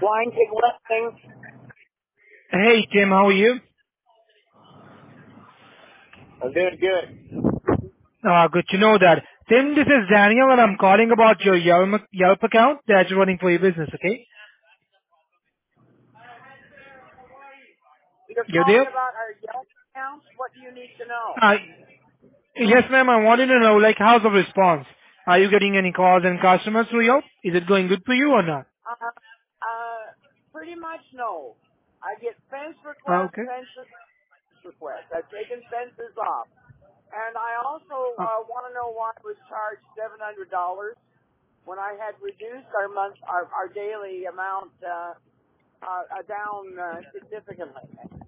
Wine King Listings. Hey, Tim, how are you? I'm doing good. Good to know that. Tim, this is Daniel, and I'm calling about your Yelp account that you're running for your business, okay? You're You're calling there? about our Yelp accounts? What do you need to know? Uh, yes, ma'am, I wanted to know, how's the response? Are you getting any calls and customers through Yelp? Is it going good for you or not? Pretty much no. I get fence requests, Okay. fence requests. I've taken fences off. And I also Uh, want to know why I was charged $700 when I had reduced our daily amount down significantly.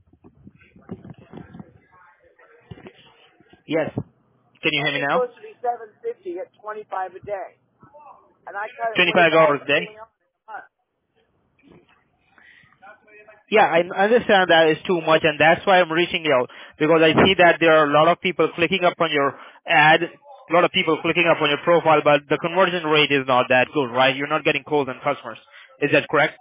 yes. Can you hear me Only now? supposed to be 750 at 25 a day. And I cut it way $25 back a to day? only a month. Yeah, I understand that is too much, and that's why I'm reaching out, because I see that there are a lot of people clicking up on your ad, a lot of people clicking up on your profile, but the conversion rate is not that good, right? You're not getting calls and customers. Is that correct?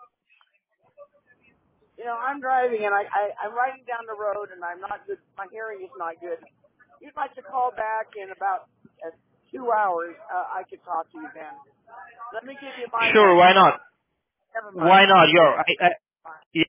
You know, I'm driving and I'm riding down the road and I'm not good. My hearing is not good. You'd like to call back in about 2 hours. I could talk to you then. Let me give you my Sure, why number. not? Never mind. Why not? Okay. Yeah,